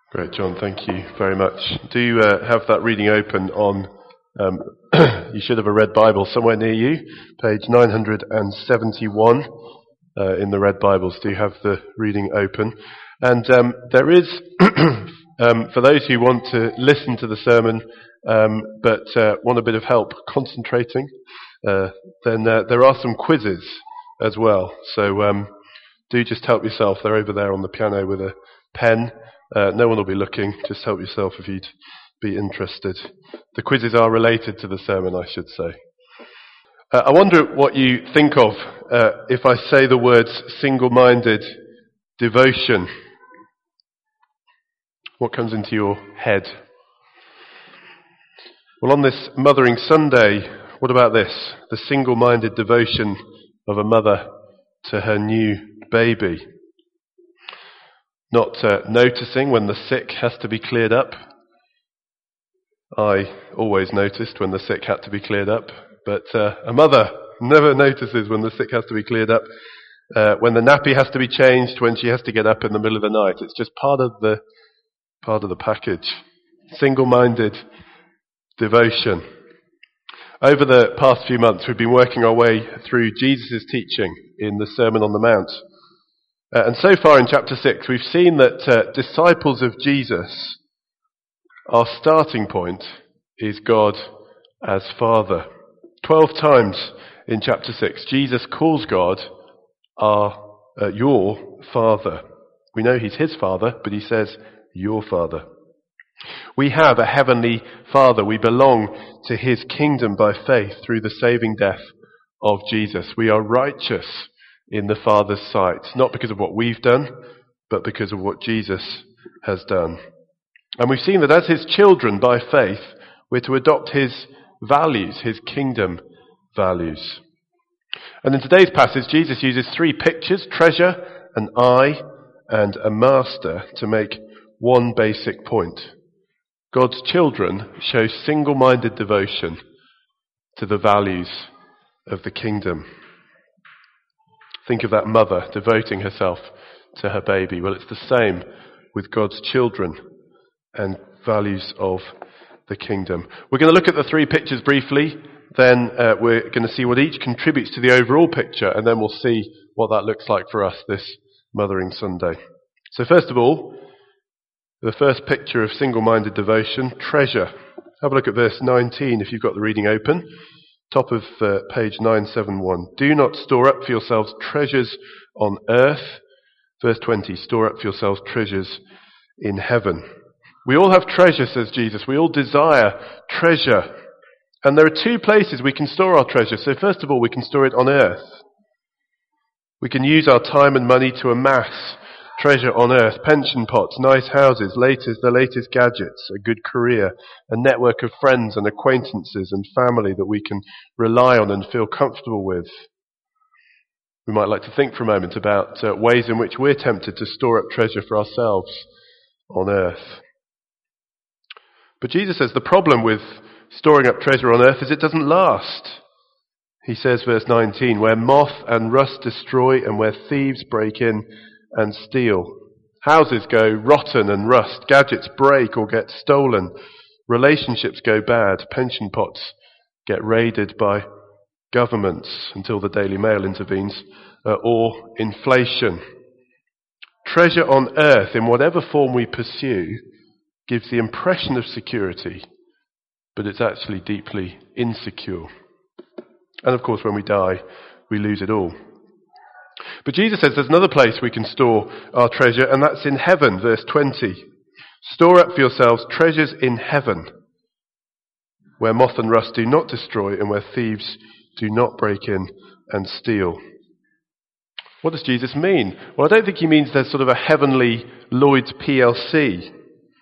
Great, John. Thank you very much. Do have that reading open on, you should have a red Bible somewhere near you, page 971 in the red Bibles. Do have the reading open. And there is, for those who want to listen to the sermon but want a bit of help concentrating, then there are some quizzes as well. So do just help yourself. They're over there on the piano with a pen. No one will be looking. Just help yourself if you'd be interested. The quizzes are related to the sermon, I should say. I wonder what you think of if I say the words single-minded devotion. What comes into your head? Well, on this Mothering Sunday, what about this? The single-minded devotion of a mother to her new baby. Not noticing when the sick has to be cleared up. I always noticed when the sick had to be cleared up, but a mother never notices when the sick has to be cleared up, when the nappy has to be changed, when she has to get up in the middle of the night. It's just part of the package. Single-minded devotion. Over the past few months, we've been working our way through Jesus' teaching in the Sermon on the Mount. And so far in chapter 6, we've seen that disciples of Jesus, our starting point is God as Father. 12 times in chapter 6, Jesus calls God your Father. We know He's His Father, but He says, your Father. We have a heavenly Father. We belong to His kingdom by faith through the saving death of Jesus. We are righteous in the Father's sight, not because of what we've done, but because of what Jesus has done. And we've seen that as His children by faith, we're to adopt His values, His kingdom values. And in today's passage, Jesus uses three pictures, treasure, an eye, and a master, to make one basic point. God's children show single-minded devotion to the values of the kingdom. Think of that mother devoting herself to her baby. Well, it's the same with God's children and values of the kingdom. We're going to look at the three pictures briefly, then we're going to see what each contributes to the overall picture, and then we'll see what that looks like for us this Mothering Sunday. So first of all, the first picture of single-minded devotion, treasure. Have a look at verse 19 if you've got the reading open. Top of page 971. Do not store up for yourselves treasures on earth. Verse 20. Store up for yourselves treasures in heaven. We all have treasure, says Jesus. We all desire treasure. And there are two places we can store our treasure. So first of all, we can store it on earth. We can use our time and money to amass treasure on earth, pension pots, nice houses, the latest gadgets, a good career, a network of friends and acquaintances and family that we can rely on and feel comfortable with. We might like to think for a moment about ways in which we're tempted to store up treasure for ourselves on earth. But Jesus says the problem with storing up treasure on earth is it doesn't last. He says, verse 19, where moth and rust destroy and where thieves break in and steal. Houses go rotten and rust. Gadgets break or get stolen. Relationships go bad. Pension pots get raided by governments until the Daily Mail intervenes, or inflation. Treasure on earth, in whatever form we pursue, gives the impression of security, but it's actually deeply insecure. And of course, when we die, we lose it all. But Jesus says there's another place we can store our treasure, and that's in heaven, verse 20. Store up for yourselves treasures in heaven, where moth and rust do not destroy and where thieves do not break in and steal. What does Jesus mean? Well, I don't think he means there's sort of a heavenly Lloyd's PLC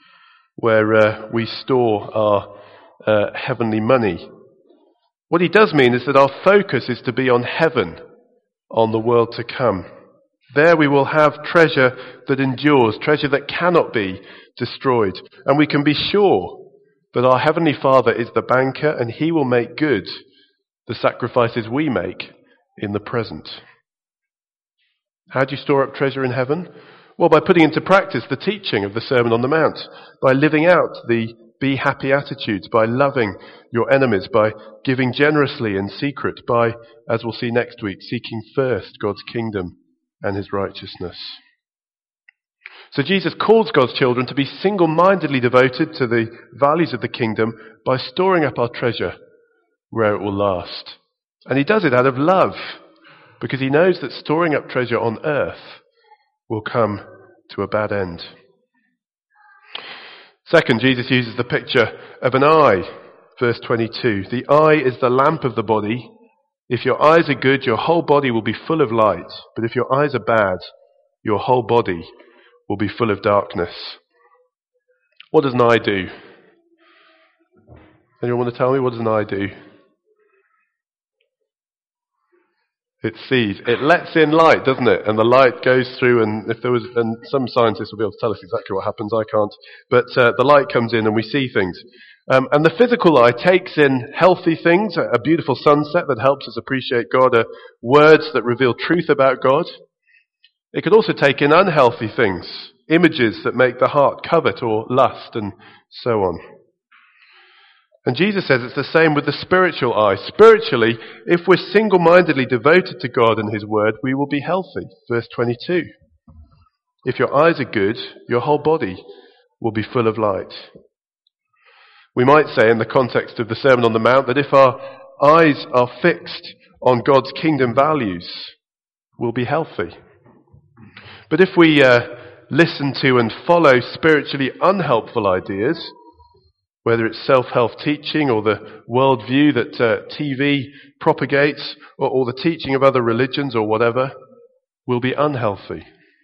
where we store our heavenly money. What he does mean is that our focus is to be on heaven, on the world to come. There we will have treasure that endures, treasure that cannot be destroyed. And we can be sure that our Heavenly Father is the banker and He will make good the sacrifices we make in the present. How do you store up treasure in heaven? Well, by putting into practice the teaching of the Sermon on the Mount, by living out the be happy attitudes, by loving your enemies, by giving generously in secret, by, as we'll see next week, seeking first God's kingdom and his righteousness. So Jesus calls God's children to be single-mindedly devoted to the values of the kingdom by storing up our treasure where it will last. And he does it out of love, because he knows that storing up treasure on earth will come to a bad end. Second, Jesus uses the picture of an eye. Verse 22, the eye is the lamp of the body. If your eyes are good, your whole body will be full of light. But if your eyes are bad, your whole body will be full of darkness. What does an eye do? Anyone want to tell me, what does an eye do? It sees. It lets in light, doesn't it? And the light goes through, and and some scientists will be able to tell us exactly what happens, I can't. But the light comes in and we see things. And the physical eye takes in healthy things, a beautiful sunset that helps us appreciate God, words that reveal truth about God. It could also take in unhealthy things, images that make the heart covet or lust, and so on. And Jesus says it's the same with the spiritual eye. Spiritually, if we're single-mindedly devoted to God and his word, we will be healthy. Verse 22. If your eyes are good, your whole body will be full of light. We might say in the context of the Sermon on the Mount that if our eyes are fixed on God's kingdom values, we'll be healthy. But if we listen to and follow spiritually unhelpful ideas, whether it's self-help teaching or the worldview that TV propagates or the teaching of other religions or whatever, will be unhealthy.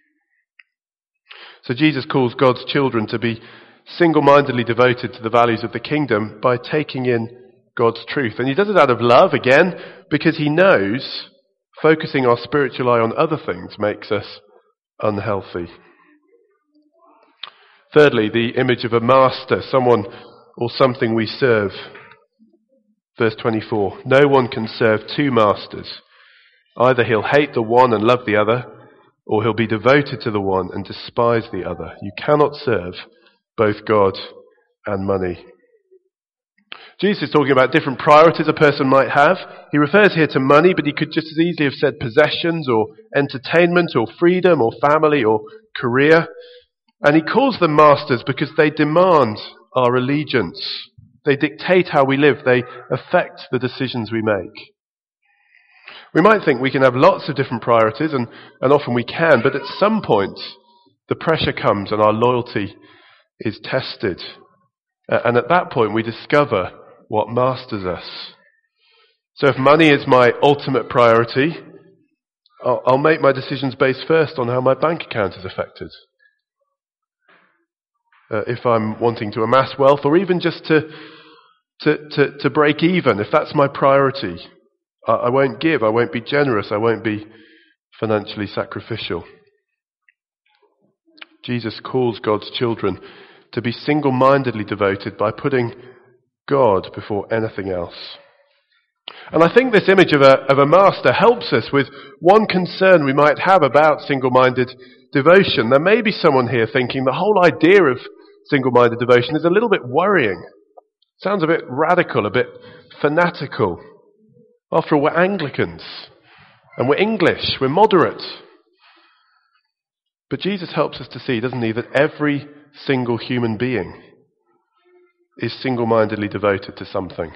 So Jesus calls God's children to be single-mindedly devoted to the values of the kingdom by taking in God's truth. And he does it out of love, again, because he knows focusing our spiritual eye on other things makes us unhealthy. Thirdly, the image of a master, someone or something we serve. Verse 24, no one can serve two masters. Either he'll hate the one and love the other, or he'll be devoted to the one and despise the other. You cannot serve both God and money. Jesus is talking about different priorities a person might have. He refers here to money, but he could just as easily have said possessions or entertainment or freedom or family or career. And he calls them masters because they demand our allegiance. They dictate how we live. They affect the decisions we make. We might think we can have lots of different priorities, and often we can, but at some point the pressure comes and our loyalty is tested. And at that point we discover what masters us. So if money is my ultimate priority, I'll make my decisions based first on how my bank account is affected. If I'm wanting to amass wealth, or even just to break even, if that's my priority, I won't give, I won't be generous, I won't be financially sacrificial. Jesus calls God's children to be single-mindedly devoted by putting God before anything else. And I think this image of a master helps us with one concern we might have about single-minded devotion. There may be someone here thinking the whole idea of single-minded devotion is a little bit worrying. Sounds a bit radical, a bit fanatical. After all, we're Anglicans, and we're English, we're moderate. But Jesus helps us to see, doesn't he, that every single human being is single-mindedly devoted to something.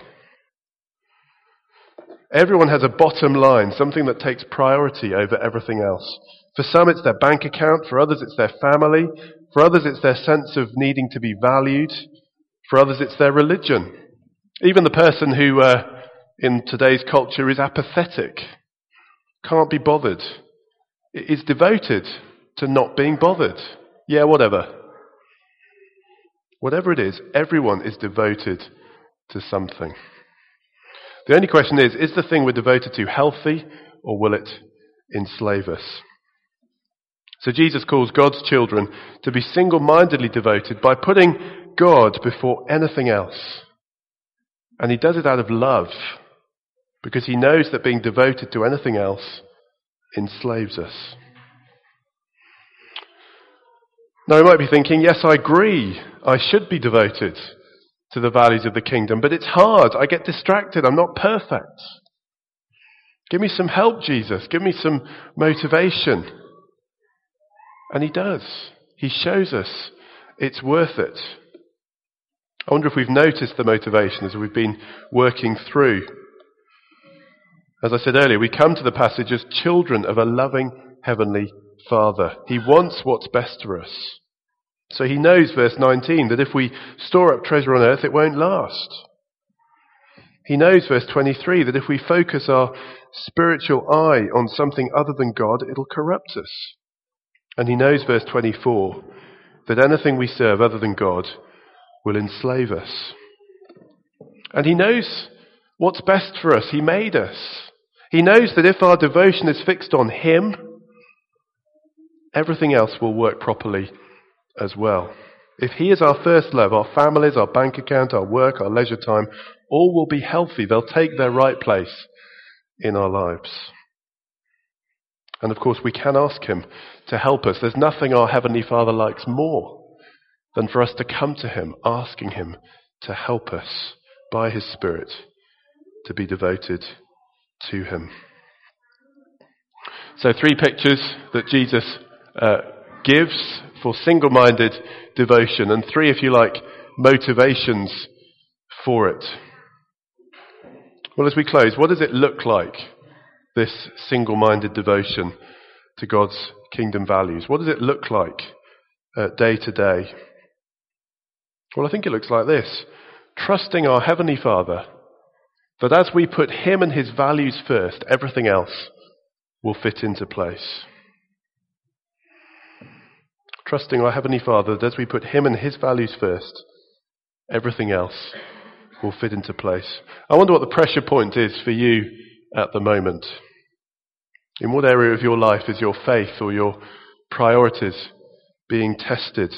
Everyone has a bottom line, something that takes priority over everything else. For some it's their bank account, for others it's their family, for others it's their sense of needing to be valued, for others it's their religion. Even the person who in today's culture is apathetic, can't be bothered, is devoted to not being bothered. Yeah, whatever. Whatever it is, everyone is devoted to something. The only question is the thing we're devoted to healthy, or will it enslave us? So Jesus calls God's children to be single-mindedly devoted by putting God before anything else. And he does it out of love, because he knows that being devoted to anything else enslaves us. Now, we might be thinking, yes, I agree. I should be devoted to the values of the kingdom, but it's hard. I get distracted. I'm not perfect. Give me some help, Jesus. Give me some motivation. And he does. He shows us it's worth it. I wonder if we've noticed the motivation as we've been working through. As I said earlier, we come to the passage as children of a loving heavenly Father. He wants what's best for us. So he knows, verse 19, that if we store up treasure on earth, it won't last. He knows, verse 23, that if we focus our spiritual eye on something other than God, it'll corrupt us. And he knows, verse 24, that anything we serve other than God will enslave us. And he knows what's best for us. He made us. He knows that if our devotion is fixed on him, everything else will work properly as well. If he is our first love, our families, our bank account, our work, our leisure time, all will be healthy. They'll take their right place in our lives. And of course, we can ask him to help us. There's nothing our Heavenly Father likes more than for us to come to him, asking him to help us by his Spirit to be devoted to him. So 3 pictures that Jesus gives for single-minded devotion, and 3, if you like, motivations for it. Well, as we close, what does it look like, this single-minded devotion to God's kingdom values? What does it look like day to day? Well, I think it looks like this. Trusting our Heavenly Father that as we put him and his values first, everything else will fit into place. Trusting our Heavenly Father that as we put him and his values first, everything else will fit into place. I wonder what the pressure point is for you at the moment. In what area of your life is your faith or your priorities being tested?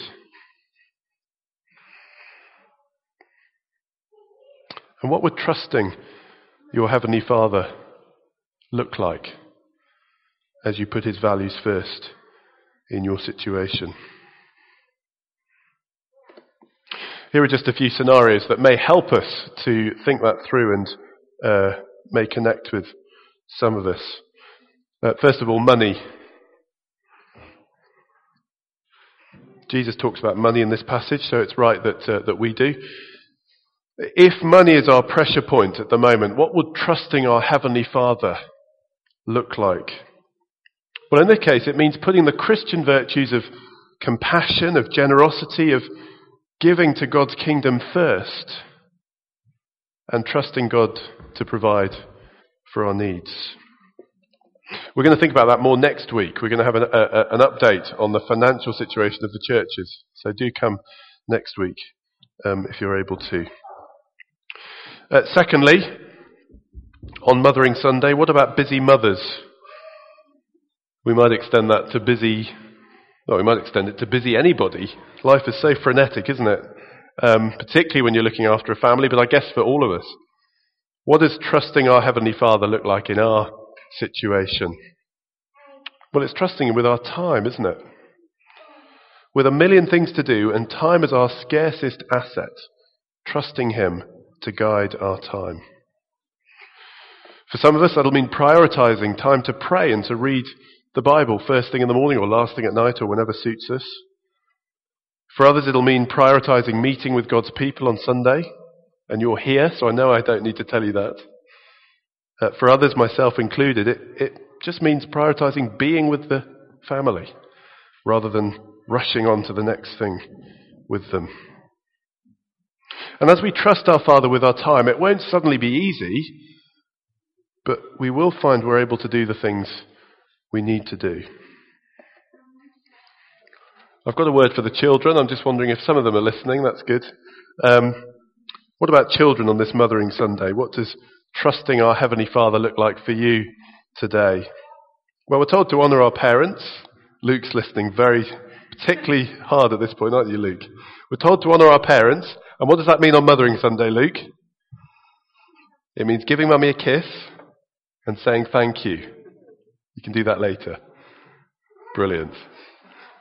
And what would trusting your Heavenly Father look like as you put his values first in your situation? Here are just a few scenarios that may help us to think that through and may connect with some of us. First of all, money. Jesus talks about money in this passage, so it's right that we do. If money is our pressure point at the moment, what would trusting our Heavenly Father look like? Well, in this case, it means putting the Christian virtues of compassion, of generosity, of giving to God's kingdom first, and trusting God to provide for our needs. We're going to think about that more next week. We're going to have an update on the financial situation of the churches. So do come next week if you're able to. Secondly, on Mothering Sunday, what about busy mothers? We might extend that to busy, well, we might extend it to busy anybody. Life is so frenetic, isn't it? Particularly when you're looking after a family, but I guess for all of us. What does trusting our Heavenly Father look like in our situation? Well, it's trusting him with our time, isn't it? With a million things to do, and time is our scarcest asset, trusting him to guide our time. For some of us, that'll mean prioritizing time to pray and to read the Bible first thing in the morning or last thing at night or whenever suits us. For others, it'll mean prioritizing meeting with God's people on Sunday, and you're here, so I know I don't need to tell you that. For others, myself included, it just means prioritizing being with the family rather than rushing on to the next thing with them. And as we trust our Father with our time, it won't suddenly be easy, but we will find we're able to do the things we need to do. I've got a word for the children. I'm just wondering if some of them are listening. That's good. What about children on this Mothering Sunday? What does trusting our Heavenly Father look like for you today? Well, we're told to honour our parents. Luke's listening particularly hard at this point, aren't you, Luke? We're told to honour our parents. And what does that mean on Mothering Sunday, Luke? It means giving Mummy a kiss and saying thank you. You can do that later. Brilliant.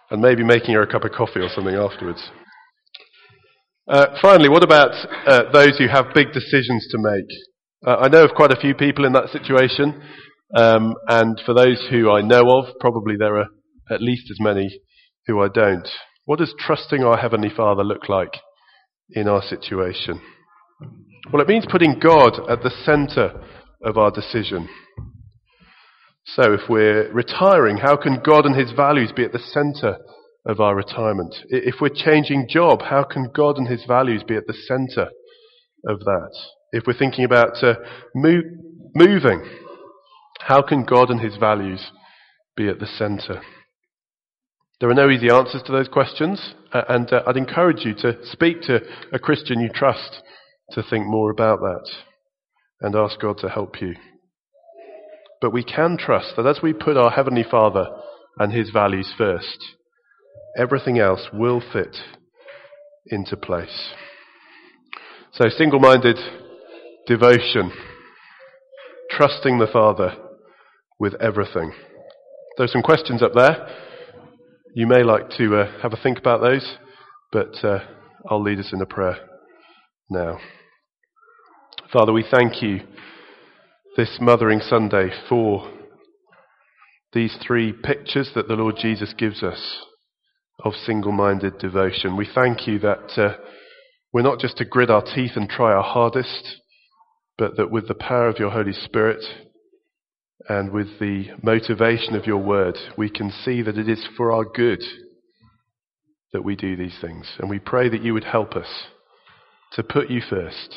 and maybe making her a cup of coffee or something afterwards. Finally, what about those who have big decisions to make? I know of quite a few people in that situation, and for those who I know of, probably there are at least as many who I don't. What does trusting our Heavenly Father look like in our situation? Well, it means putting God at the centre of our decision. So if we're retiring, how can God and His values be at the centre of our retirement? If we're changing job, how can God and His values be at the centre of that? If we're thinking about moving, how can God and His values be at the centre? There are no easy answers to those questions, and I'd encourage you to speak to a Christian you trust to think more about that and ask God to help you. But we can trust that as we put our Heavenly Father and His values first, everything else will fit into place. So, single-minded devotion, trusting the Father with everything. There's some questions up there. You may like to have a think about those, but I'll lead us in a prayer now. Father, we thank you this Mothering Sunday for these three pictures that the Lord Jesus gives us of single-minded devotion. We thank you that we're not just to grit our teeth and try our hardest, but that with the power of your Holy Spirit and with the motivation of your word, we can see that it is for our good that we do these things. And we pray that you would help us to put you first,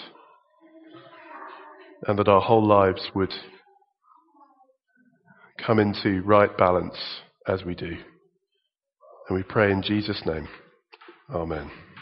and that our whole lives would come into right balance as we do. And we pray in Jesus' name. Amen.